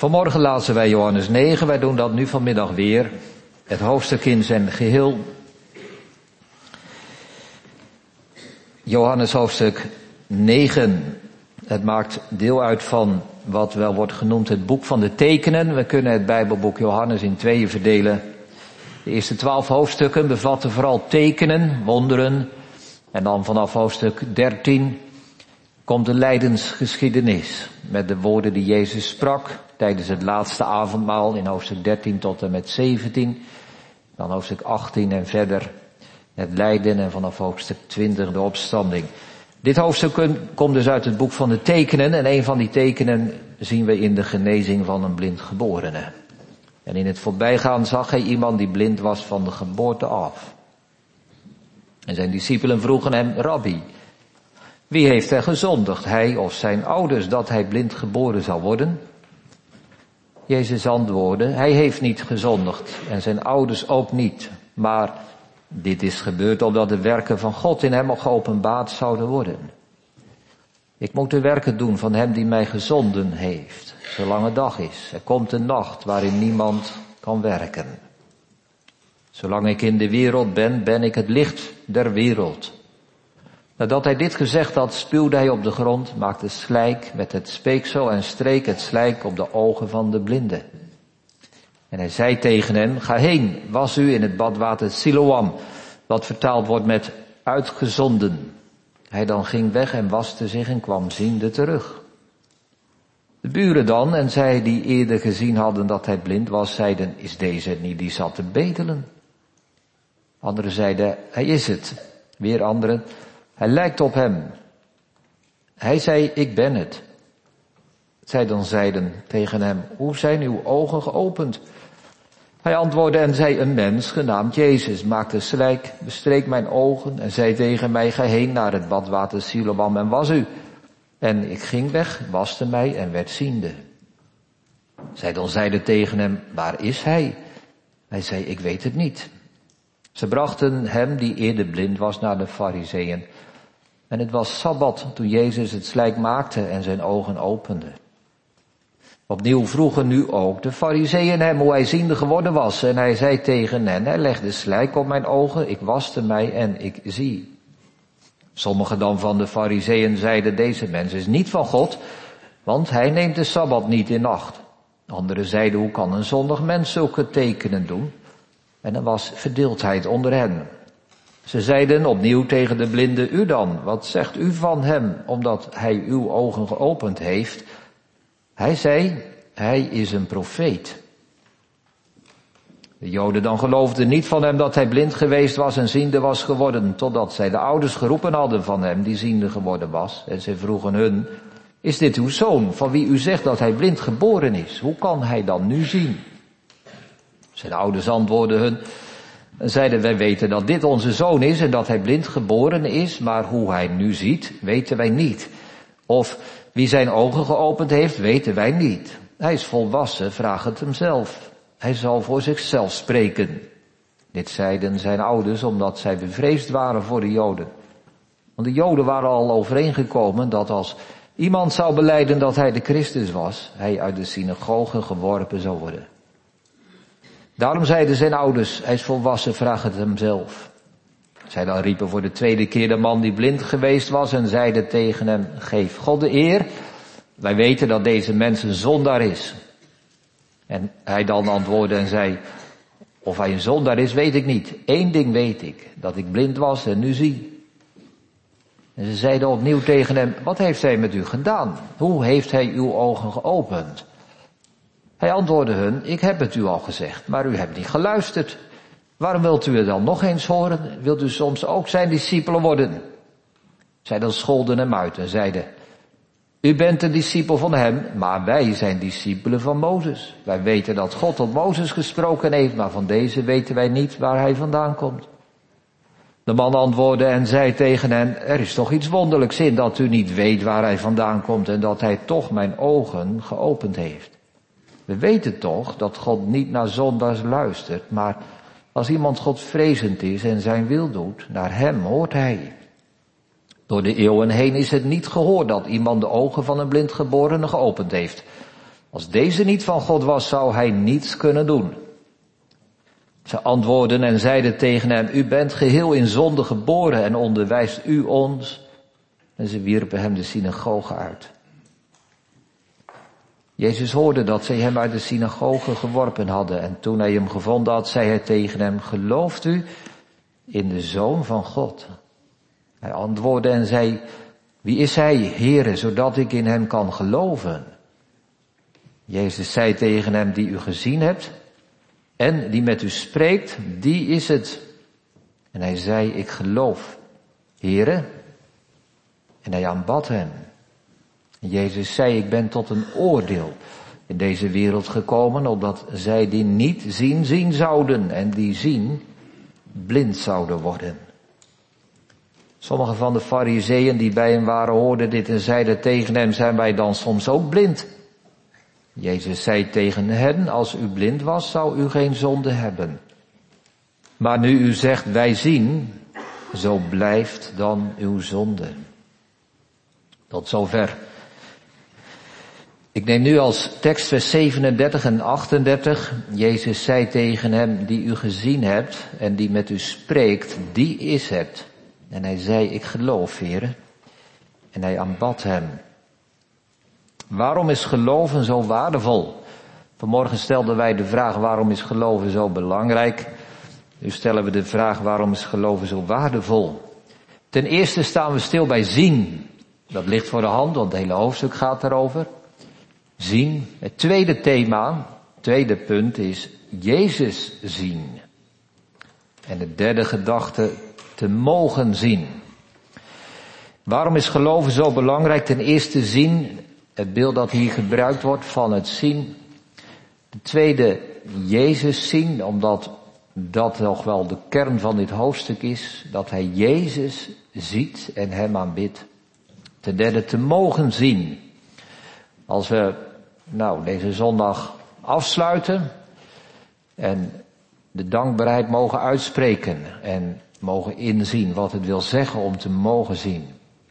Vanmorgen lazen wij Johannes 9, wij doen dat nu vanmiddag weer. Het hoofdstuk in zijn geheel. Johannes hoofdstuk 9. Het maakt deel uit van wat wel wordt genoemd het boek van de tekenen. We kunnen het Bijbelboek Johannes in tweeën verdelen. De eerste 12 hoofdstukken bevatten vooral tekenen, wonderen. En dan vanaf hoofdstuk 13 komt de lijdensgeschiedenis met de woorden die Jezus sprak tijdens het laatste avondmaal in hoofdstuk 13 tot en met 17. Dan hoofdstuk 18 en verder het lijden en vanaf hoofdstuk 20 de opstanding. Dit hoofdstuk komt dus uit het boek van de tekenen en een van die tekenen zien we in de genezing van een blindgeborene. En in het voorbijgaan zag hij iemand die blind was van de geboorte af. En zijn discipelen vroegen hem, Rabbi, wie heeft er gezondigd, hij of zijn ouders, dat hij blind geboren zou worden? Jezus antwoordde, hij heeft niet gezondigd en zijn ouders ook niet. Maar dit is gebeurd opdat de werken van God in hem geopenbaard zouden worden. Ik moet de werken doen van hem die mij gezonden heeft, zolang het dag is. Er komt een nacht waarin niemand kan werken. Zolang ik in de wereld ben, ben ik het licht der wereld. Nadat hij dit gezegd had, spuwde hij op de grond, maakte slijk met het speeksel en streek het slijk op de ogen van de blinde. En hij zei tegen hen, ga heen, was u in het badwater Siloam, wat vertaald wordt met uitgezonden. Hij dan ging weg en waste zich en kwam ziende terug. De buren dan, en zij die eerder gezien hadden dat hij blind was, zeiden, is deze het niet die zat te bedelen? Anderen zeiden, hij is het. Weer anderen, hij lijkt op hem. Hij zei, ik ben het. Zij dan zeiden tegen hem, hoe zijn uw ogen geopend? Hij antwoordde en zei, een mens genaamd Jezus maakte slijk, bestreek mijn ogen en zei tegen mij, ga heen naar het badwater Siloam en was u. En ik ging weg, waste mij en werd ziende. Zij dan zeiden tegen hem, waar is hij? Hij zei, ik weet het niet. Ze brachten hem, die eerder blind was, naar de Farizeeën. En het was Sabbat toen Jezus het slijk maakte en zijn ogen opende. Opnieuw vroegen nu ook de Farizeeën hem hoe hij ziende geworden was. En hij zei tegen hen, hij legde slijk op mijn ogen, ik waste mij en ik zie. Sommigen dan van de Farizeeën zeiden, deze mens is niet van God, want hij neemt de Sabbat niet in acht. Anderen zeiden, hoe kan een zondig mens zulke tekenen doen? En er was verdeeldheid onder hen. Ze zeiden opnieuw tegen de blinde, u dan, wat zegt u van hem, omdat hij uw ogen geopend heeft? Hij zei, hij is een profeet. De Joden dan geloofden niet van hem dat hij blind geweest was en ziende was geworden, totdat zij de ouders geroepen hadden van hem die ziende geworden was. En zij vroegen hun, is dit uw zoon, van wie u zegt dat hij blind geboren is? Hoe kan hij dan nu zien? Zijn ouders antwoordden hun en zeiden, wij weten dat dit onze zoon is en dat hij blind geboren is, maar hoe hij nu ziet, weten wij niet. Of wie zijn ogen geopend heeft, weten wij niet. Hij is volwassen, vraag het hem zelf. Hij zal voor zichzelf spreken. Dit zeiden zijn ouders omdat zij bevreesd waren voor de Joden. Want de Joden waren al overeengekomen dat als iemand zou belijden dat hij de Christus was, hij uit de synagoge geworpen zou worden. Daarom zeiden zijn ouders, hij is volwassen, vraag het hem zelf. Zij dan riepen voor de tweede keer de man die blind geweest was en zeiden tegen hem, geef God de eer. Wij weten dat deze mens een zondaar is. En hij dan antwoordde en zei, of hij een zondaar is, weet ik niet. Eén ding weet ik, dat ik blind was en nu zie. En ze zeiden opnieuw tegen hem, wat heeft hij met u gedaan? Hoe heeft hij uw ogen geopend? Hij antwoordde hun, ik heb het u al gezegd, maar u hebt niet geluisterd. Waarom wilt u het dan nog eens horen? Wilt u soms ook zijn discipelen worden? Zij dan scholden hem uit en zeiden, u bent een discipel van hem, maar wij zijn discipelen van Mozes. Wij weten dat God tot Mozes gesproken heeft, maar van deze weten wij niet waar hij vandaan komt. De man antwoordde en zei tegen hen, er is toch iets wonderlijks in dat u niet weet waar hij vandaan komt en dat hij toch mijn ogen geopend heeft. We weten toch dat God niet naar zondaars luistert, maar als iemand Godvrezend is en zijn wil doet, naar hem hoort hij. Door de eeuwen heen is het niet gehoord dat iemand de ogen van een blindgeborene geopend heeft. Als deze niet van God was, zou hij niets kunnen doen. Ze antwoordden en zeiden tegen hem, u bent geheel in zonde geboren en onderwijst u ons. En ze wierpen hem de synagoge uit. Jezus hoorde dat zij hem uit de synagoge geworpen hadden. En toen hij hem gevonden had, zei hij tegen hem, gelooft u in de Zoon van God? Hij antwoordde en zei, wie is hij, Heere, zodat ik in hem kan geloven? Jezus zei tegen hem, die u gezien hebt en die met u spreekt, die is het. En hij zei, ik geloof, Heere. En hij aanbad hem. En Jezus zei, ik ben tot een oordeel in deze wereld gekomen, opdat zij die niet zien, zien zouden. En die zien, blind zouden worden. Sommige van de farizeeën die bij hem waren, hoorden dit en zeiden tegen hem, zijn wij dan soms ook blind? Jezus zei tegen hen, als u blind was, zou u geen zonde hebben. Maar nu u zegt, wij zien, zo blijft dan uw zonde. Tot zover. Ik neem nu als tekst vers 37 en 38. Jezus zei tegen hem, die u gezien hebt en die met u spreekt, die is het. En hij zei, ik geloof, Heere. En hij aanbad hem. Waarom is geloven zo waardevol? Vanmorgen stelden wij de vraag, waarom is geloven zo belangrijk? Nu stellen we de vraag, waarom is geloven zo waardevol? Ten eerste staan we stil bij zien. Dat ligt voor de hand, want het hele hoofdstuk gaat daarover. Zien. Het tweede thema, tweede punt is Jezus zien. En de derde gedachte, te mogen zien. Waarom is geloven zo belangrijk? Ten eerste zien, het beeld dat hier gebruikt wordt van het zien. De tweede, Jezus zien, omdat dat nog wel de kern van dit hoofdstuk is. Dat hij Jezus ziet en hem aanbidt. Ten derde, te mogen zien. Als we deze zondag afsluiten en de dankbaarheid mogen uitspreken en mogen inzien wat het wil zeggen om te mogen zien.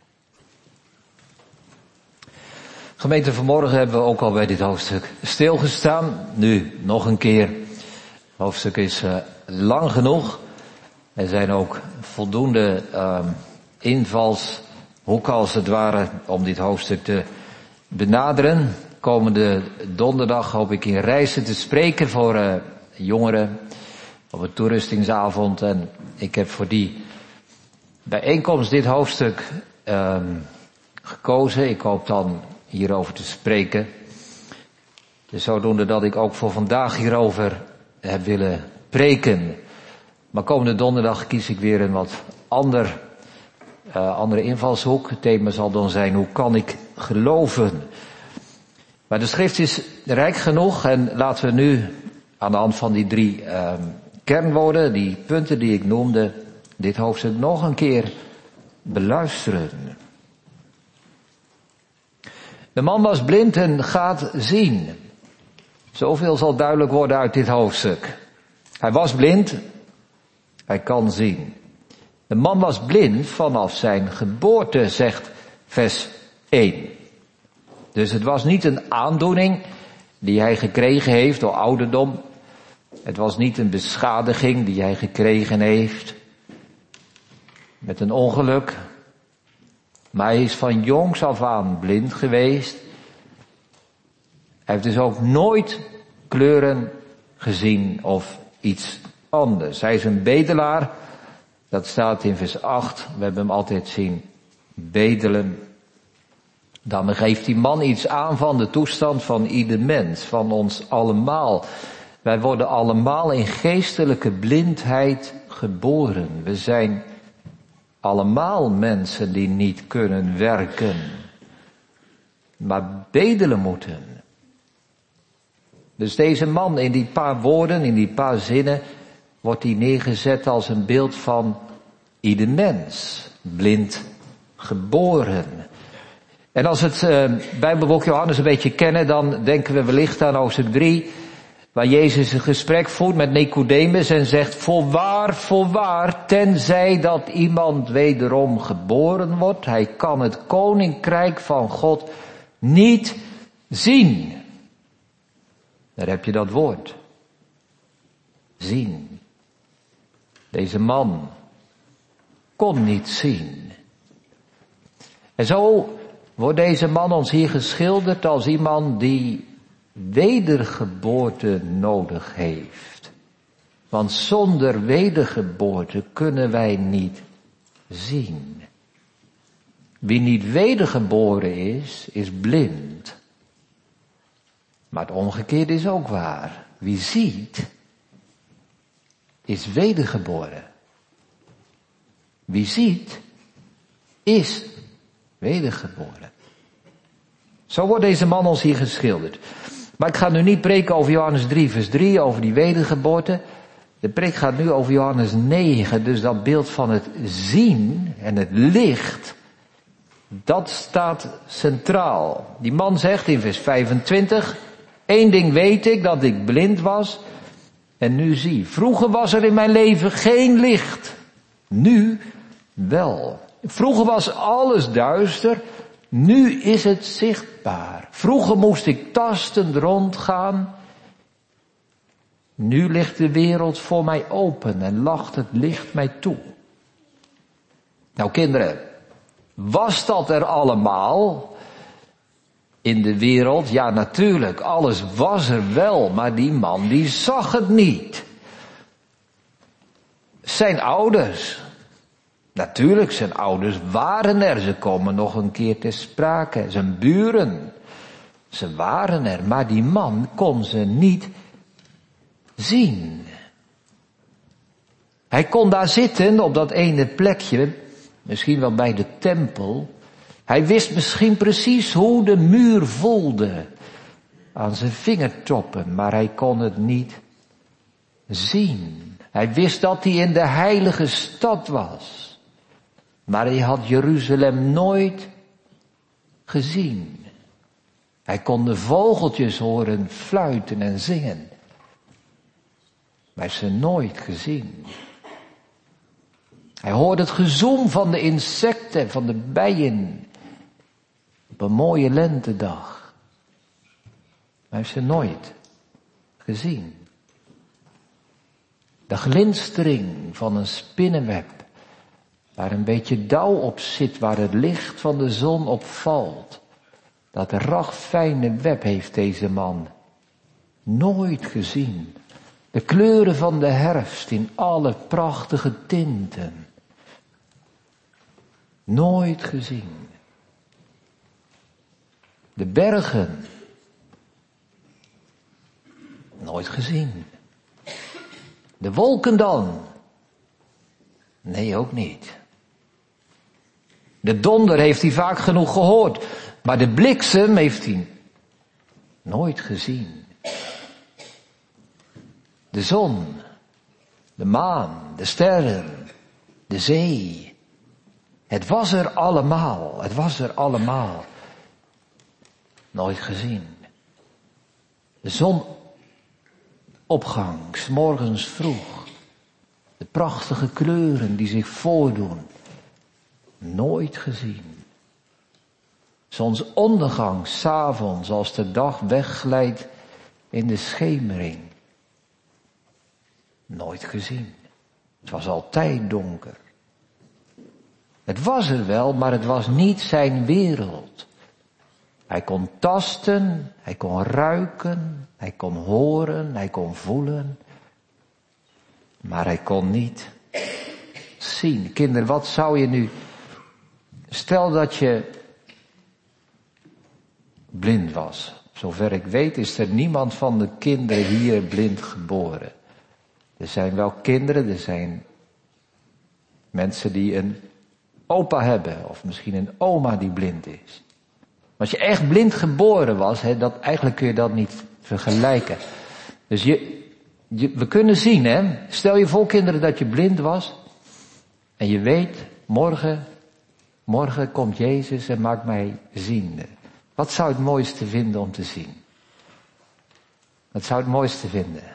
Gemeente, vanmorgen hebben we ook al bij dit hoofdstuk stilgestaan. Nu nog een keer. Het hoofdstuk is lang genoeg. Er zijn ook voldoende invalshoeken als het ware om dit hoofdstuk te benaderen. Komende donderdag hoop ik in Rijssen te spreken voor jongeren op een toerustingsavond. En ik heb voor die bijeenkomst dit hoofdstuk gekozen. Ik hoop dan hierover te spreken. Dus zodoende dat ik ook voor vandaag hierover heb willen preken. Maar komende donderdag kies ik weer een wat andere invalshoek. Het thema zal dan zijn, hoe kan ik geloven? Maar de schrift is rijk genoeg en laten we nu aan de hand van die 3 kernwoorden, die punten die ik noemde, dit hoofdstuk nog een keer beluisteren. De man was blind en gaat zien. Zoveel zal duidelijk worden uit dit hoofdstuk. Hij was blind, hij kan zien. De man was blind vanaf zijn geboorte, zegt vers 1. Dus het was niet een aandoening die hij gekregen heeft door ouderdom. Het was niet een beschadiging die hij gekregen heeft met een ongeluk. Maar hij is van jongs af aan blind geweest. Hij heeft dus ook nooit kleuren gezien of iets anders. Hij is een bedelaar. Dat staat in vers 8. We hebben hem altijd zien bedelen. Dan geeft die man iets aan van de toestand van ieder mens, van ons allemaal. Wij worden allemaal in geestelijke blindheid geboren. We zijn allemaal mensen die niet kunnen werken, maar bedelen moeten. Dus deze man, in die paar woorden, in die paar zinnen, wordt hij neergezet als een beeld van ieder mens, blind geboren. En als we het Bijbelboek Johannes een beetje kennen, dan denken we wellicht aan hoofdstuk 3, waar Jezus een gesprek voert met Nicodemus en zegt, voorwaar, tenzij dat iemand wederom geboren wordt, hij kan het koninkrijk van God niet zien. Daar heb je dat woord. Zien. Deze man kon niet zien. En zo wordt deze man ons hier geschilderd als iemand die wedergeboorte nodig heeft. Want zonder wedergeboorte kunnen wij niet zien. Wie niet wedergeboren is blind. Maar het omgekeerde is ook waar. Wie ziet, is wedergeboren. Wie ziet, is wedergeboren. Zo wordt deze man ons hier geschilderd. Maar ik ga nu niet preken over Johannes 3 vers 3, over die wedergeboorte. De preek gaat nu over Johannes 9, dus dat beeld van het zien en het licht, dat staat centraal. Die man zegt in vers 25, 1 ding weet ik, dat ik blind was en nu zie. Vroeger was er in mijn leven geen licht, nu wel. Vroeger was alles duister, nu is het zichtbaar. Vroeger moest ik tastend rondgaan, nu ligt de wereld voor mij open en lacht het licht mij toe. Nou kinderen, was dat er allemaal in de wereld? Ja, natuurlijk, alles was er wel, maar die man die zag het niet. Zijn ouders, natuurlijk, zijn ouders waren er, ze komen nog een keer ter sprake. Zijn buren, ze waren er, maar die man kon ze niet zien. Hij kon daar zitten op dat ene plekje, misschien wel bij de tempel. Hij wist misschien precies hoe de muur voelde aan zijn vingertoppen, maar hij kon het niet zien. Hij wist dat hij in de heilige stad was, maar hij had Jeruzalem nooit gezien. Hij kon de vogeltjes horen fluiten en zingen, maar hij heeft ze nooit gezien. Hij hoorde het gezoem van de insecten, van de bijen, op een mooie lentedag. Maar hij heeft ze nooit gezien. De glinstering van een spinnenweb, waar een beetje dauw op zit, waar het licht van de zon op valt. Dat ragfijne web heeft deze man nooit gezien. De kleuren van de herfst in alle prachtige tinten. Nooit gezien. De bergen. Nooit gezien. De wolken dan? Nee, ook niet. De donder heeft hij vaak genoeg gehoord, maar de bliksem heeft hij nooit gezien. De zon, de maan, de sterren, de zee. Het was er allemaal. Nooit gezien. De zonopgang, 's morgens vroeg. De prachtige kleuren die zich voordoen. Nooit gezien. Zonsondergang, 's avonds als de dag wegglijdt in de schemering. Nooit gezien. Het was altijd donker. Het was er wel, maar het was niet zijn wereld. Hij kon tasten, hij kon ruiken, hij kon horen, hij kon voelen. Maar hij kon niet zien. Kinderen, wat zou je nu... Stel dat je blind was. Zover ik weet is er niemand van de kinderen hier blind geboren. Er zijn wel kinderen, er zijn mensen die een opa hebben. Of misschien een oma die blind is. Maar als je echt blind geboren was, eigenlijk kun je dat niet vergelijken. Dus we kunnen zien, hè. Stel je voor, kinderen, dat je blind was. En je weet, morgen komt Jezus en maakt mij ziende. Wat zou het mooiste vinden om te zien? Wat zou het mooiste vinden?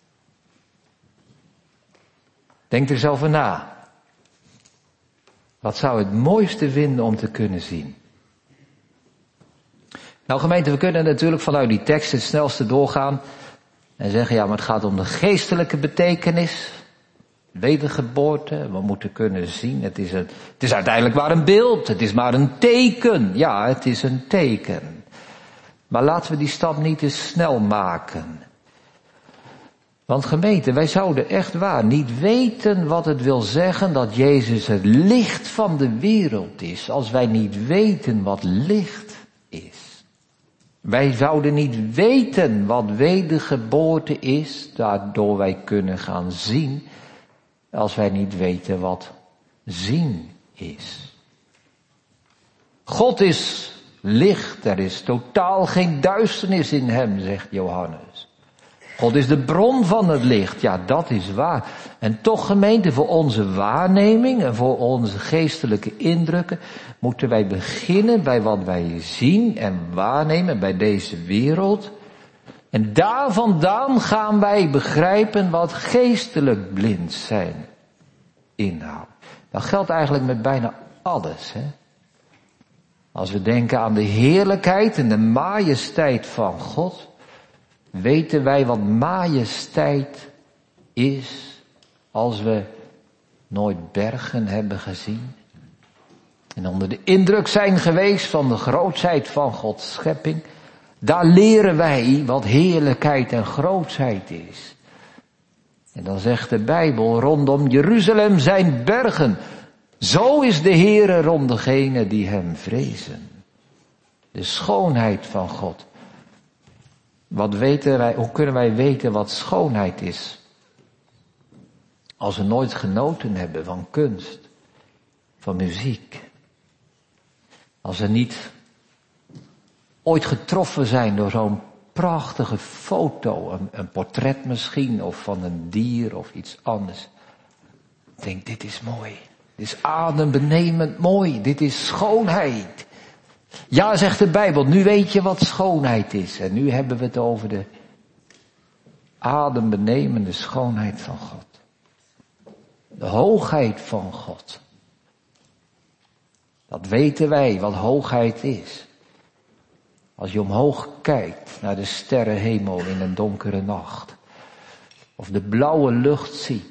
Denk er eens over na. Wat zou het mooiste vinden om te kunnen zien? Nou gemeente, we kunnen natuurlijk vanuit die tekst het snelste doorgaan En zeggen, ja, maar het gaat om de geestelijke betekenis. Wedergeboorte, we moeten kunnen zien. Het is uiteindelijk maar een beeld, het is maar een teken. Ja, het is een teken. Maar laten we die stap niet te snel maken. Want gemeente, wij zouden echt waar niet weten wat het wil zeggen dat Jezus het licht van de wereld is. Als wij niet weten wat licht is. Wij zouden niet weten wat wedergeboorte is, daardoor wij kunnen gaan zien, als wij niet weten wat zien is. God is licht, er is totaal geen duisternis in hem, zegt Johannes. God is de bron van het licht, ja, dat is waar. En toch, gemeente, voor onze waarneming en voor onze geestelijke indrukken moeten wij beginnen bij wat wij zien en waarnemen bij deze wereld. En daar vandaan gaan wij begrijpen wat geestelijk blind zijn inhoudt. Dat geldt eigenlijk met bijna alles, hè. Als we denken aan de heerlijkheid en de majesteit van God, weten wij wat majesteit is als we nooit bergen hebben gezien. En onder de indruk zijn geweest van de grootheid van Gods schepping. Daar leren wij wat heerlijkheid en grootheid is. En dan zegt de Bijbel, rondom Jeruzalem zijn bergen. Zo is de Heere rond degenen die hem vrezen. De schoonheid van God. Hoe kunnen wij weten wat schoonheid is? Als we nooit genoten hebben van kunst, van muziek. Als we niet ooit getroffen zijn door zo'n prachtige foto, een portret misschien, of van een dier of iets anders. Ik denk, dit is mooi. Dit is adembenemend mooi. Dit is schoonheid. Ja, zegt de Bijbel, nu weet je wat schoonheid is. En nu hebben we het over de adembenemende schoonheid van God. De hoogheid van God. Dat weten wij, wat hoogheid is. Als je omhoog kijkt naar de sterrenhemel in een donkere nacht. Of de blauwe lucht ziet.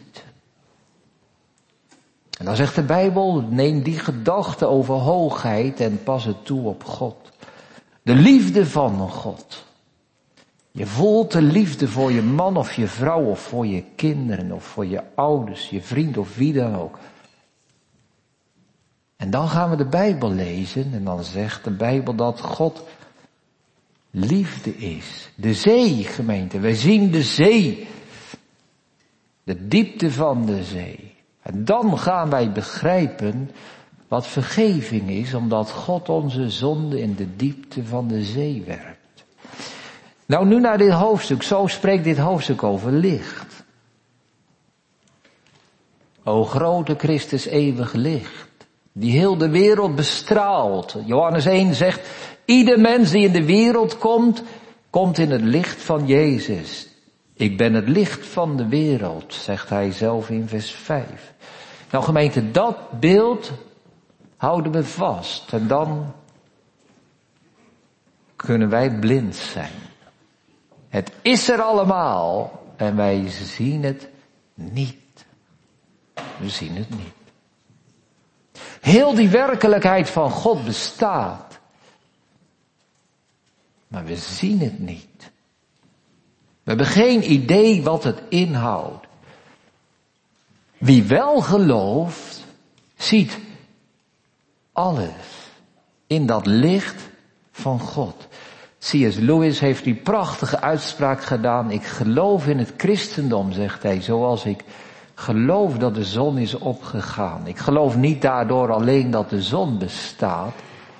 En dan zegt de Bijbel, neem die gedachte over hoogheid en pas het toe op God. De liefde van God. Je voelt de liefde voor je man of je vrouw of voor je kinderen of voor je ouders, je vriend of wie dan ook. En dan gaan we de Bijbel lezen en dan zegt de Bijbel dat God liefde is. De zee, gemeente, wij zien de zee. De diepte van de zee. En dan gaan wij begrijpen wat vergeving is, omdat God onze zonde in de diepte van de zee werpt. Nou, nu naar dit hoofdstuk. Zo spreekt dit hoofdstuk over licht. O grote Christus, eeuwig licht, die heel de wereld bestraalt. Johannes 1 zegt, ieder mens die in de wereld komt, komt in het licht van Jezus. Ik ben het licht van de wereld, zegt hij zelf in vers 5. Nou gemeente, dat beeld houden we vast. En dan kunnen wij blind zijn. Het is er allemaal en wij zien het niet. We zien het niet. Heel die werkelijkheid van God bestaat. Maar we zien het niet. We hebben geen idee wat het inhoudt. Wie wel gelooft, ziet alles in dat licht van God. C.S. Lewis heeft die prachtige uitspraak gedaan. Ik geloof in het christendom, zegt hij, zoals ik geloof dat de zon is opgegaan. Ik geloof niet daardoor alleen dat de zon bestaat,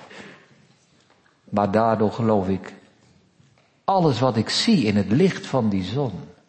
maar daardoor geloof ik alles wat ik zie in het licht van die zon.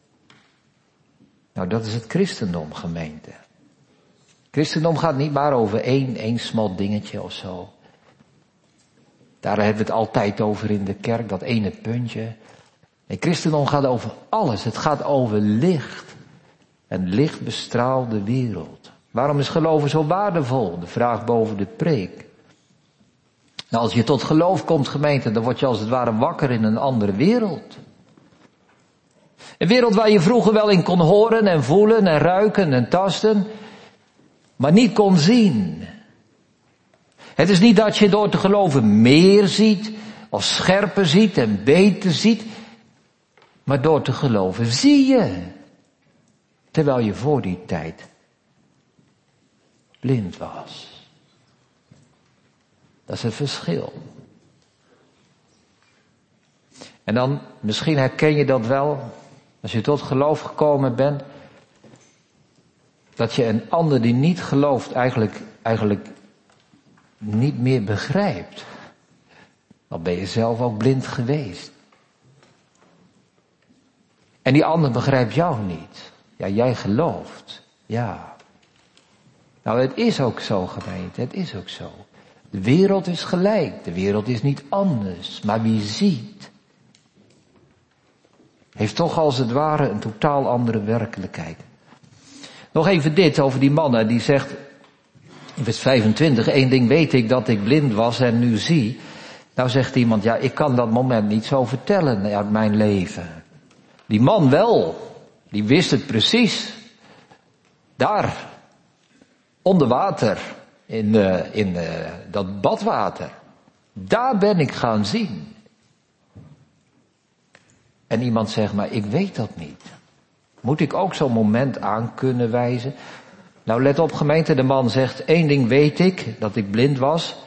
Nou, dat is het christendom, gemeente. Christendom gaat niet maar over één smal dingetje of zo. Daar hebben we het altijd over in de kerk, dat ene puntje. Nee, christendom gaat over alles. Het gaat over licht. En licht bestraalt de wereld. Waarom is geloven zo waardevol? De vraag boven de preek. Nou, als je tot geloof komt, gemeente, dan word je als het ware wakker in een andere wereld. Een wereld waar je vroeger wel in kon horen en voelen en ruiken en tasten, maar niet kon zien. Het is niet dat je door te geloven meer ziet, of scherper ziet en beter ziet, maar door te geloven zie je. Terwijl je voor die tijd blind was. Dat is het verschil. En dan, misschien herken je dat wel, als je tot geloof gekomen bent, dat je een ander die niet gelooft eigenlijk niet meer begrijpt. Dan ben je zelf ook blind geweest. En die ander begrijpt jou niet. Ja, jij gelooft. Ja. Nou, het is ook zo, gemeente. Het is ook zo. De wereld is gelijk. De wereld is niet anders. Maar wie ziet, heeft toch als het ware een totaal andere werkelijkheid. Nog even dit over die mannen. Die zegt in vers 25, 1 ding weet ik, dat ik blind was en nu zie. Nou zegt iemand, ja, ik kan dat moment niet zo vertellen uit mijn leven. Die man wel. Die wist het precies. Daar. Onder water. In dat badwater. Daar ben ik gaan zien. En iemand zegt, maar ik weet dat niet. Moet ik ook zo'n moment aan kunnen wijzen? Nou, let op, gemeente, de man zegt, 1 ding weet ik, dat ik blind was.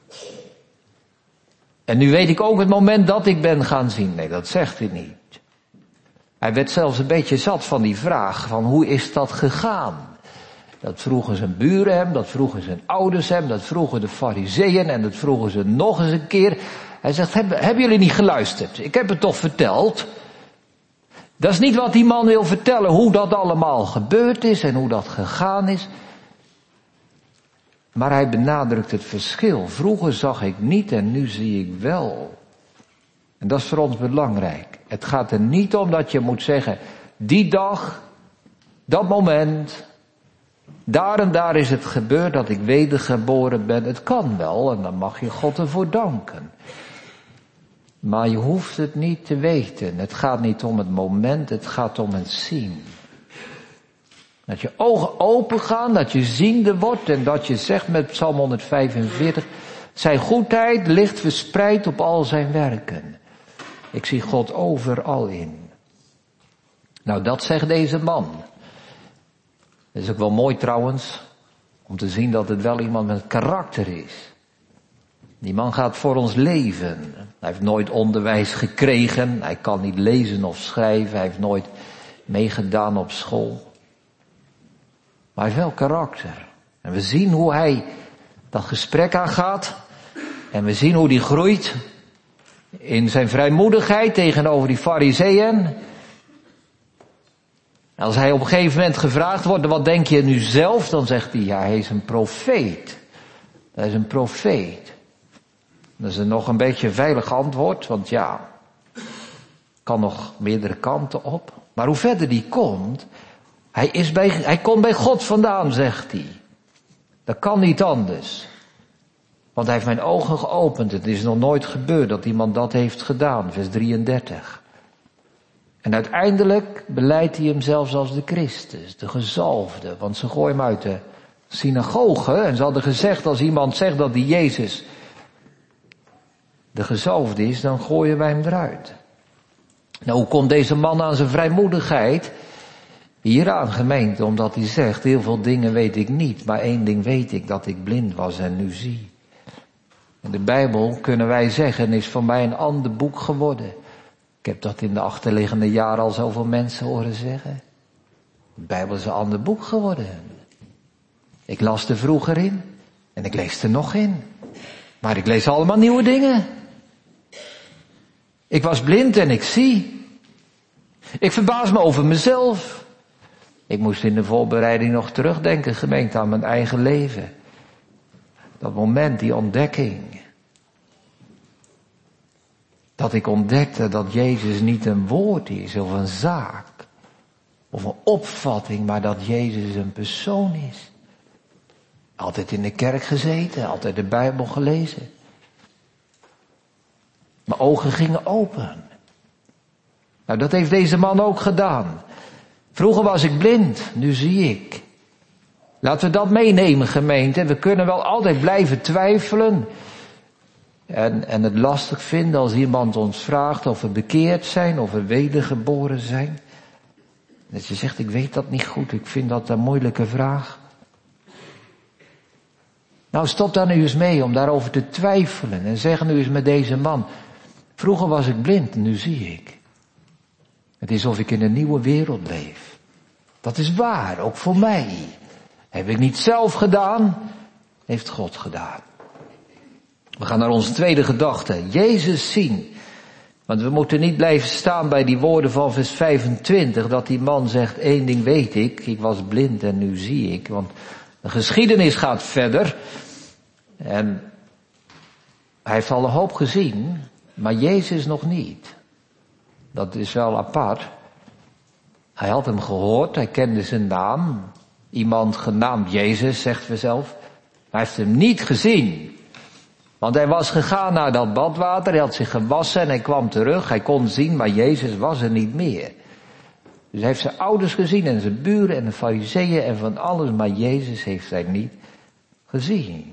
En nu weet ik ook het moment dat ik ben gaan zien. Nee, dat zegt hij niet. Hij werd zelfs een beetje zat van die vraag, van hoe is dat gegaan? Dat vroegen zijn buren hem, dat vroegen zijn ouders hem, dat vroegen de farizeeën en dat vroegen ze nog eens een keer. Hij zegt, hebben jullie niet geluisterd? Ik heb het toch verteld? Dat is niet wat die man wil vertellen, hoe dat allemaal gebeurd is en hoe dat gegaan is. Maar hij benadrukt het verschil. Vroeger zag ik niet en nu zie ik wel. En dat is voor ons belangrijk. Het gaat er niet om dat je moet zeggen, die dag, dat moment, daar en daar is het gebeurd dat ik wedergeboren ben. Het kan wel en dan mag je God ervoor danken. Maar je hoeft het niet te weten. Het gaat niet om het moment, het gaat om het zien. Dat je ogen open gaan, dat je ziende wordt en dat je zegt met Psalm 145, zijn goedheid ligt verspreid op al zijn werken. Ik zie God overal in. Nou, dat zegt deze man. Dat is ook wel mooi trouwens, om te zien dat het wel iemand met karakter is. Die man gaat voor ons leven. Hij heeft nooit onderwijs gekregen. Hij kan niet lezen of schrijven. Hij heeft nooit meegedaan op school. Maar hij heeft wel karakter. En we zien hoe hij dat gesprek aangaat. En we zien hoe hij groeit in zijn vrijmoedigheid tegenover die farizeeën. Als hij op een gegeven moment gevraagd wordt, wat denk je nu zelf? Dan zegt hij, ja, hij is een profeet. Hij is een profeet. Dat is nog een beetje een veilig antwoord, want ja, kan nog meerdere kanten op. Maar hoe verder die komt, hij komt bij God vandaan, zegt hij. Dat kan niet anders. Want hij heeft mijn ogen geopend. Het is nog nooit gebeurd dat iemand dat heeft gedaan, vers 33. En uiteindelijk beleidt hij hem zelfs als de Christus, de gezalfde. Want ze gooien hem uit de synagoge en ze hadden gezegd, als iemand zegt dat die Jezus de gezalfde is, dan gooien wij hem eruit. Nou, hoe komt deze man aan zijn vrijmoedigheid? Hieraan, gemeente, omdat hij zegt, heel veel dingen weet ik niet, maar 1 ding weet ik, dat ik blind was en nu zie. En de Bijbel, kunnen wij zeggen, is voor mij een ander boek geworden. Ik heb dat in de achterliggende jaren al zoveel mensen horen zeggen. De Bijbel is een ander boek geworden. Ik las er vroeger in en ik lees er nog in. Maar ik lees allemaal nieuwe dingen. Ik was blind en ik zie. Ik verbaas me over mezelf. Ik moest in de voorbereiding nog terugdenken, gemeente, aan mijn eigen leven. Dat moment, die ontdekking. Dat ik ontdekte dat Jezus niet een woord is of een zaak. Of een opvatting, maar dat Jezus een persoon is. Altijd in de kerk gezeten, altijd de Bijbel gelezen. Mijn ogen gingen open. Nou, dat heeft deze man ook gedaan. Vroeger was ik blind, nu zie ik. Laten we dat meenemen, gemeente. We kunnen wel altijd blijven twijfelen. En het lastig vinden als iemand ons vraagt of we bekeerd zijn, of we wedergeboren zijn. Dat je zegt, ik weet dat niet goed, ik vind dat een moeilijke vraag. Nou, stop daar nu eens mee om daarover te twijfelen. En zeg nu eens met deze man, vroeger was ik blind, nu zie ik. Het is alsof ik in een nieuwe wereld leef. Dat is waar, ook voor mij. Heb ik niet zelf gedaan, heeft God gedaan. We gaan naar onze tweede gedachte. Jezus zien. Want we moeten niet blijven staan bij die woorden van vers 25. Dat die man zegt, één ding weet ik was blind en nu zie ik. Want de geschiedenis gaat verder. En hij heeft al een hoop gezien. Maar Jezus nog niet. Dat is wel apart. Hij had hem gehoord, hij kende zijn naam. Iemand genaamd Jezus, zegt we zelf. Hij heeft hem niet gezien. Want hij was gegaan naar dat badwater, hij had zich gewassen en hij kwam terug. Hij kon zien, maar Jezus was er niet meer. Dus hij heeft zijn ouders gezien en zijn buren en de fariseeën en van alles, maar Jezus heeft hij niet gezien.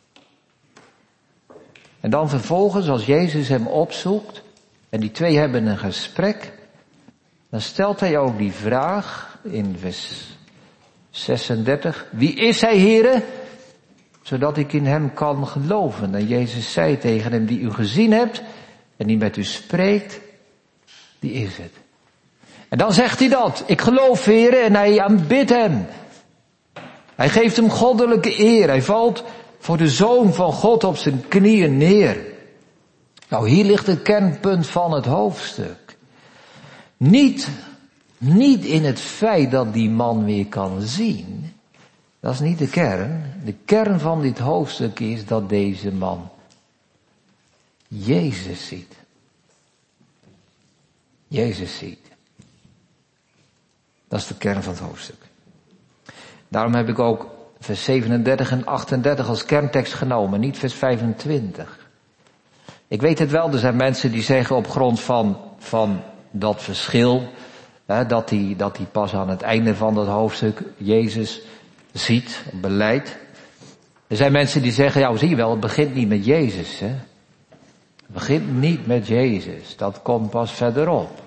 En dan vervolgens, als Jezus hem opzoekt en die twee hebben een gesprek, dan stelt hij ook die vraag in vers 36. Wie is hij, Heere? Zodat ik in hem kan geloven. En Jezus zei tegen hem, die u gezien hebt en die met u spreekt, die is het. En dan zegt hij dat, ik geloof, Heere, en hij aanbidt hem. Hij geeft hem goddelijke eer. Hij valt voor de Zoon van God op zijn knieën neer. Nou, hier ligt het kernpunt van het hoofdstuk. Niet in het feit dat die man weer kan zien. Dat is niet de kern. De kern van dit hoofdstuk is dat deze man Jezus ziet. Jezus ziet. Dat is de kern van het hoofdstuk. Daarom heb ik ook vers 37 en 38 als kerntekst genomen, niet vers 25. Ik weet het wel, er zijn mensen die zeggen op grond van dat verschil, dat hij pas aan het einde van dat hoofdstuk Jezus ziet, beleidt. Er zijn mensen die zeggen, ja, zie je wel, het begint niet met Jezus, hè. Het begint niet met Jezus, dat komt pas verderop.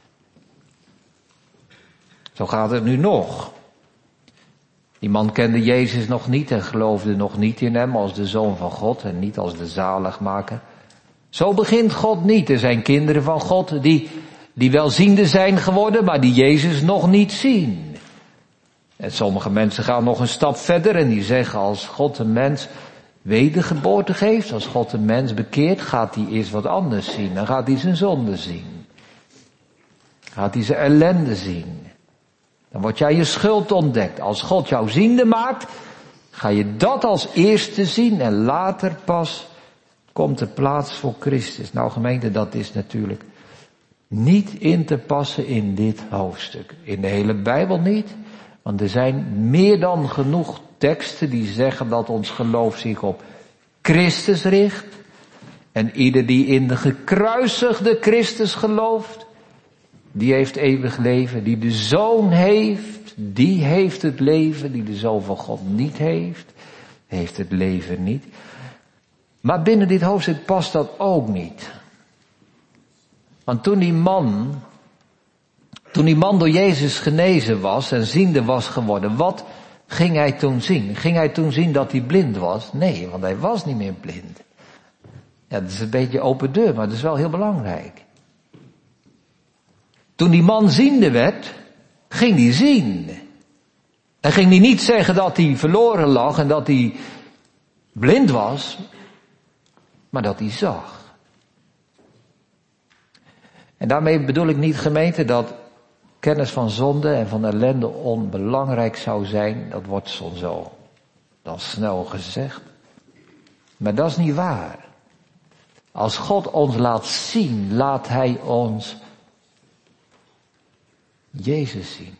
Zo gaat het nu nog. Die man kende Jezus nog niet en geloofde nog niet in hem als de Zoon van God en niet als de zaligmaker. Zo begint God niet. Er zijn kinderen van God die welziende zijn geworden, maar die Jezus nog niet zien. En sommige mensen gaan nog een stap verder en die zeggen, als God een mens wedergeboorte geeft, als God een mens bekeert, gaat hij eerst wat anders zien. Dan gaat hij zijn zonde zien. Gaat hij zijn ellende zien. Dan wordt jij je schuld ontdekt. Als God jou ziende maakt, ga je dat als eerste zien en later pas komt de plaats voor Christus. Nou gemeente, dat is natuurlijk niet in te passen in dit hoofdstuk. In de hele Bijbel niet, want er zijn meer dan genoeg teksten die zeggen dat ons geloof zich op Christus richt. En ieder die in de gekruisigde Christus gelooft, die heeft eeuwig leven. Die de Zoon heeft, die heeft het leven. Die de Zoon van God niet heeft, heeft het leven niet. Maar binnen dit hoofdstuk past dat ook niet. Want toen die man door Jezus genezen was en ziende was geworden, wat ging hij toen zien? Ging hij toen zien dat hij blind was? Nee, want hij was niet meer blind. Ja, dat is een beetje open deur, maar dat is wel heel belangrijk. Toen die man ziende werd, ging hij zien. En ging hij niet zeggen dat hij verloren lag en dat hij blind was, maar dat hij zag. En daarmee bedoel ik niet, gemeente, dat kennis van zonde en van ellende onbelangrijk zou zijn. Dat wordt soms zo dan snel gezegd. Maar dat is niet waar. Als God ons laat zien, laat hij ons Jezus zien.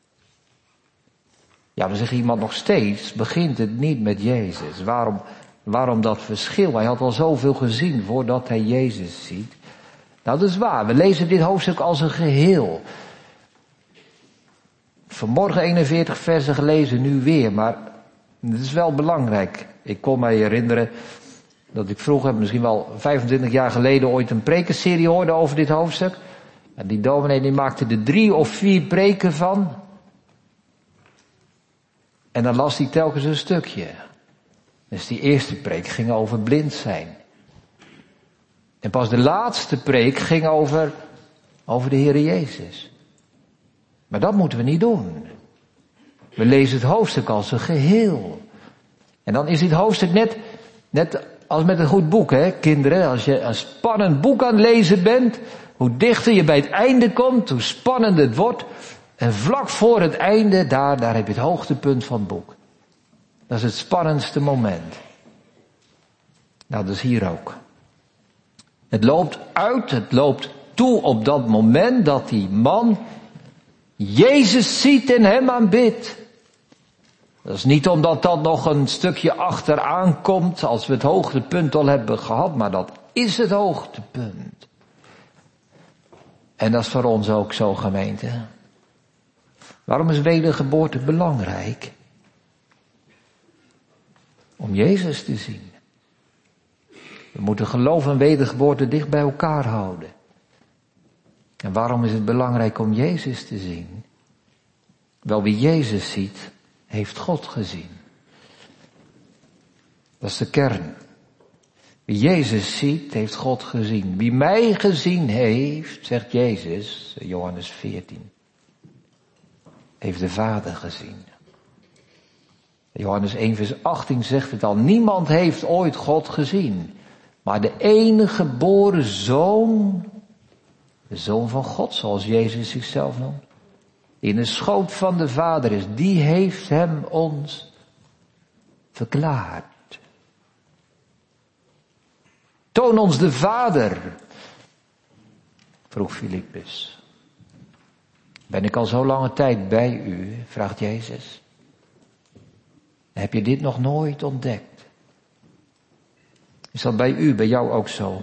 Ja, dan zegt iemand nog steeds, begint het niet met Jezus. Waarom dat verschil? Hij had al zoveel gezien voordat hij Jezus ziet. Nou, dat is waar. We lezen dit hoofdstuk als een geheel. Vanmorgen 41 versen gelezen, nu weer. Maar het is wel belangrijk. Ik kon mij herinneren dat ik vroeger, misschien wel 25 jaar geleden, ooit een prekenserie hoorde over dit hoofdstuk. En die dominee die maakte er 3 of 4 preken van. En dan las hij telkens een stukje. Dus die eerste preek ging over blind zijn. En pas de laatste preek ging over de Heer Jezus. Maar dat moeten we niet doen. We lezen het hoofdstuk als een geheel. En dan is dit hoofdstuk net als met een goed boek, hè, kinderen. Als je een spannend boek aan het lezen bent, hoe dichter je bij het einde komt, hoe spannender het wordt. En vlak voor het einde, daar heb je het hoogtepunt van het boek. Dat is het spannendste moment. Nou, dat is hier ook. Het loopt uit, het loopt toe op dat moment dat die man Jezus ziet en hem aanbidt. Dat is niet omdat dat nog een stukje achteraan komt als we het hoogtepunt al hebben gehad, maar dat is het hoogtepunt. En dat is voor ons ook zo, gemeente. Waarom is wedergeboorte belangrijk? Om Jezus te zien. We moeten geloof en wedergeboorte dicht bij elkaar houden. En waarom is het belangrijk om Jezus te zien? Wel, wie Jezus ziet, heeft God gezien. Dat is de kern. Wie Jezus ziet, heeft God gezien. Wie mij gezien heeft, zegt Jezus, Johannes 14, heeft de Vader gezien. Johannes 1 vers 18 zegt het al. Niemand heeft ooit God gezien. Maar de enige geboren Zoon, de Zoon van God, zoals Jezus zichzelf noemt, die in de schoot van de Vader is, die heeft hem ons verklaard. Toon ons de Vader, vroeg Filippus. Ben ik al zo lange tijd bij u, vraagt Jezus. Heb je dit nog nooit ontdekt? Is dat bij u, bij jou ook zo?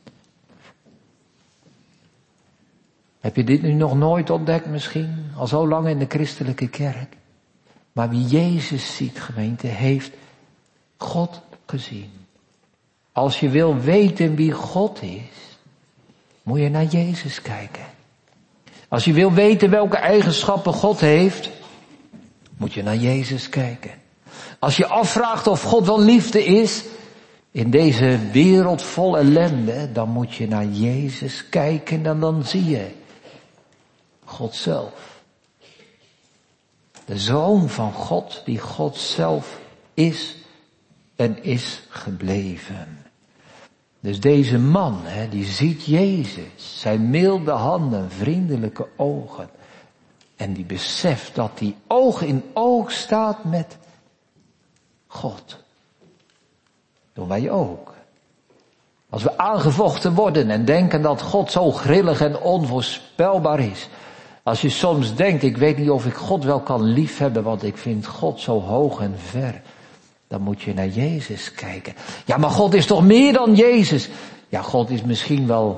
Heb je dit nu nog nooit ontdekt misschien? Al zo lang in de christelijke kerk. Maar wie Jezus ziet, gemeente, heeft God gezien. Als je wil weten wie God is, moet je naar Jezus kijken. Als je wil weten welke eigenschappen God heeft, moet je naar Jezus kijken. Als je afvraagt of God wel liefde is, in deze wereld vol ellende, dan moet je naar Jezus kijken en dan zie je God zelf. De Zoon van God, die God zelf is en is gebleven. Dus deze man, die ziet Jezus, zijn milde handen, vriendelijke ogen. En die beseft dat hij oog in oog staat met God. Doen wij ook. Als we aangevochten worden en denken dat God zo grillig en onvoorspelbaar is. Als je soms denkt, ik weet niet of ik God wel kan liefhebben, want ik vind God zo hoog en ver. Dan moet je naar Jezus kijken. Ja, maar God is toch meer dan Jezus? Ja, God is misschien wel...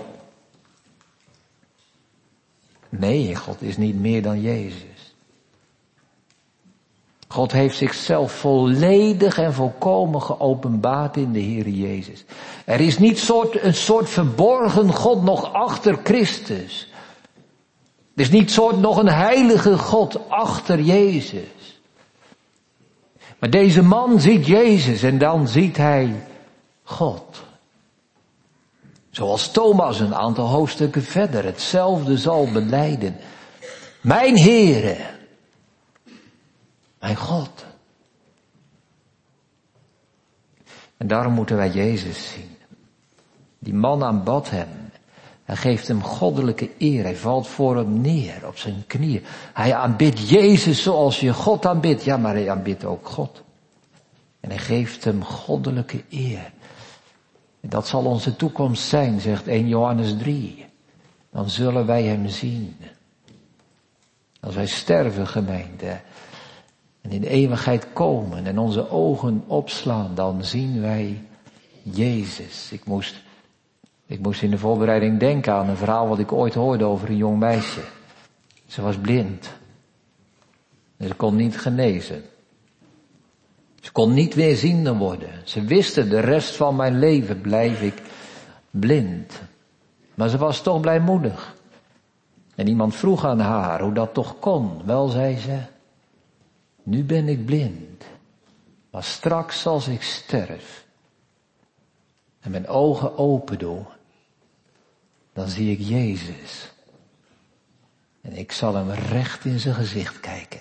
Nee, God is niet meer dan Jezus. God heeft zichzelf volledig en volkomen geopenbaard in de Heer Jezus. Er is niet een soort verborgen God nog achter Christus. Er is niet nog een heilige God achter Jezus. Maar deze man ziet Jezus en dan ziet hij God. Zoals Thomas een aantal hoofdstukken verder hetzelfde zal belijden. Mijn Heere, mijn God. En daarom moeten wij Jezus zien. Die man aanbad hem. Hij geeft hem goddelijke eer. Hij valt voor hem neer op zijn knieën. Hij aanbidt Jezus zoals je God aanbidt. Ja, maar hij aanbidt ook God. En hij geeft hem goddelijke eer. En dat zal onze toekomst zijn, zegt 1 Johannes 3. Dan zullen wij hem zien. Als wij sterven, gemeente, en in de eeuwigheid komen en onze ogen opslaan, dan zien wij Jezus. Ik moest in de voorbereiding denken aan een verhaal wat ik ooit hoorde over een jong meisje. Ze was blind. En ze kon niet genezen. Ze kon niet weerziende worden. Ze wisten, de rest van mijn leven blijf ik blind. Maar ze was toch blijmoedig. En iemand vroeg aan haar hoe dat toch kon. Wel, zei ze, nu ben ik blind. Maar straks als ik sterf en mijn ogen open doe, dan zie ik Jezus. En ik zal hem recht in zijn gezicht kijken.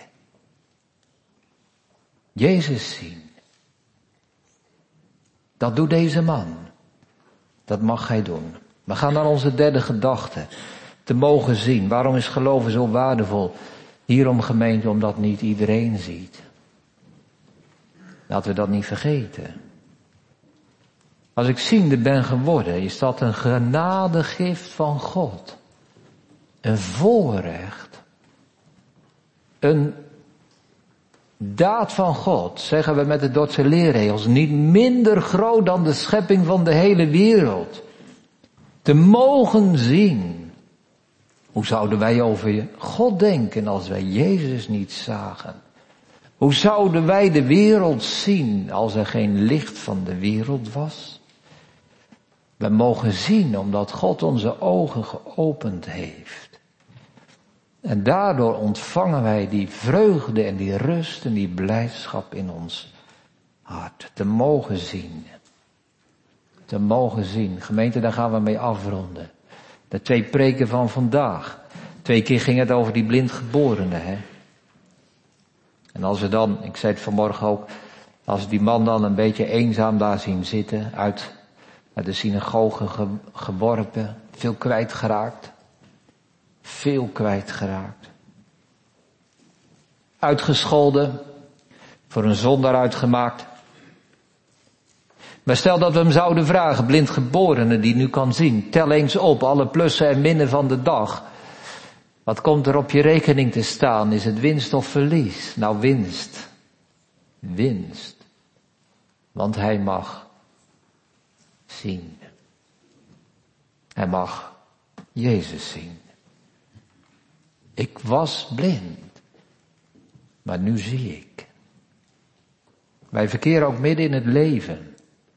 Jezus zien. Dat doet deze man. Dat mag hij doen. We gaan naar onze derde gedachte. Te mogen zien. Waarom is geloven zo waardevol? Hierom, gemeente, omdat niet iedereen ziet. Laten we dat niet vergeten. Als ik ziende ben geworden, is dat een genadegift van God. Een voorrecht. Een daad van God, zeggen we met de Dordtse leerregels, niet minder groot dan de schepping van de hele wereld. Te mogen zien. Hoe zouden wij over God denken als wij Jezus niet zagen? Hoe zouden wij de wereld zien als er geen licht van de wereld was? We mogen zien omdat God onze ogen geopend heeft. En daardoor ontvangen wij die vreugde en die rust en die blijdschap in ons hart. Te mogen zien. Te mogen zien. Gemeente, daar gaan we mee afronden. De 2 preken van vandaag. 2 keer ging het over die blindgeborene, hè. En als we dan, ik zei het vanmorgen ook, als we die man dan een beetje eenzaam daar zien zitten, uit de synagoge geworpen, veel kwijtgeraakt. Veel kwijtgeraakt. Uitgescholden, voor een zondaar uitgemaakt. Maar stel dat we hem zouden vragen, blindgeborene die nu kan zien, tel eens op alle plussen en minnen van de dag. Wat komt er op je rekening te staan? Is het winst of verlies? Nou, winst. Winst. Want hij mag zien. Hij mag Jezus zien. Ik was blind, maar nu zie ik. Wij verkeren ook midden in het leven.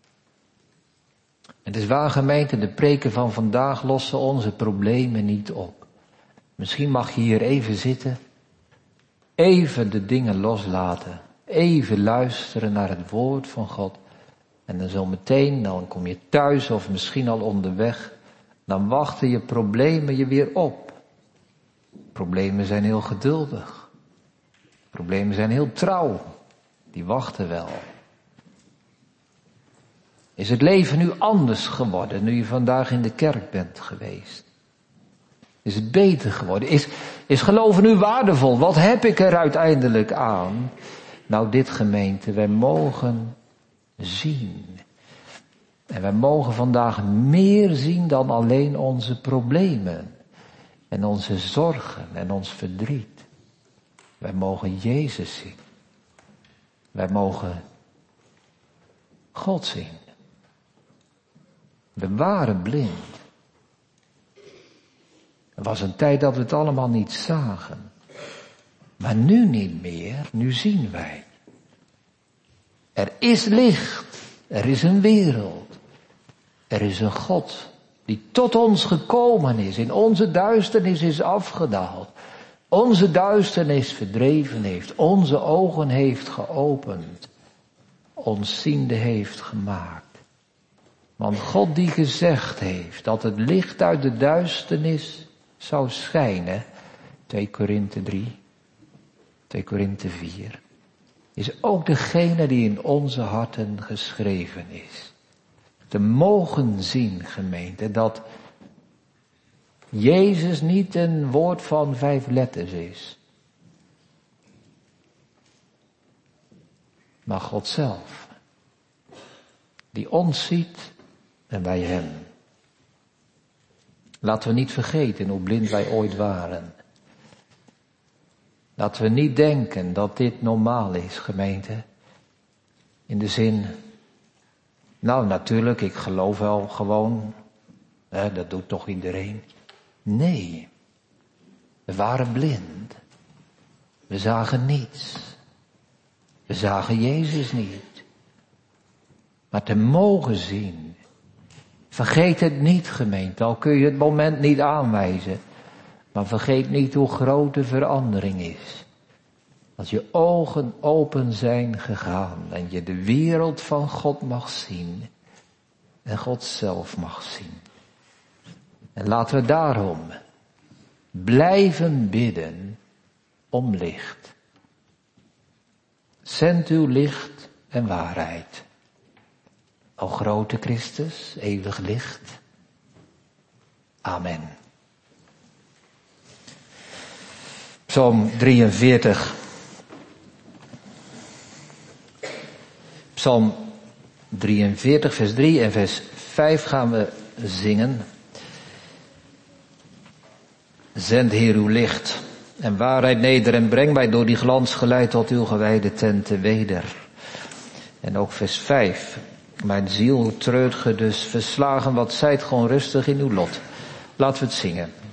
Het is waar, gemeente, de preken van vandaag lossen onze problemen niet op. Misschien mag je hier even zitten, even de dingen loslaten, even luisteren naar het woord van God. En dan zo meteen, dan kom je thuis of misschien al onderweg, dan wachten je problemen je weer op. Problemen zijn heel geduldig. Problemen zijn heel trouw. Die wachten wel. Is het leven nu anders geworden nu je vandaag in de kerk bent geweest? Is het beter geworden? Is geloven nu waardevol? Wat heb ik er uiteindelijk aan? Nou, dit, gemeente, wij mogen zien. En wij mogen vandaag meer zien dan alleen onze problemen. En onze zorgen en ons verdriet. Wij mogen Jezus zien. Wij mogen God zien. We waren blind. Er was een tijd dat we het allemaal niet zagen. Maar nu niet meer, nu zien wij. Er is licht, er is een wereld. Er is een God die tot ons gekomen is, in onze duisternis is afgedaald. Onze duisternis verdreven heeft, onze ogen heeft geopend. Ons ziende heeft gemaakt. Want God die gezegd heeft dat het licht uit de duisternis zou schijnen, 2 Korinthe 3, 2 Korinthe 4, is ook degene die in onze harten geschreven is. Te mogen zien, gemeente, dat Jezus niet een woord van 5 letters is. Maar God zelf. Die ons ziet en wij hem. Laten we niet vergeten hoe blind wij ooit waren. Laten we niet denken dat dit normaal is, gemeente. In de zin, nou natuurlijk, ik geloof wel gewoon. Dat doet toch iedereen? Nee. We waren blind. We zagen niets. We zagen Jezus niet. Maar te mogen zien. Vergeet het niet, gemeente. Al kun je het moment niet aanwijzen. Maar vergeet niet hoe groot de verandering is. Als je ogen open zijn gegaan. En je de wereld van God mag zien. En God zelf mag zien. En laten we daarom blijven bidden om licht. Zend uw licht en waarheid. O grote Christus, eeuwig licht. Amen. Psalm 43. Psalm 43, vers 3 en vers 5 gaan we zingen. Zend Heer uw licht en waarheid neder en breng mij door die glans geleid tot uw gewijde tenten weder. En ook vers 5. Mijn ziel, hoe treurt ge dus verslagen, wat zijt gewoon rustig in uw lot. Laten we het zingen.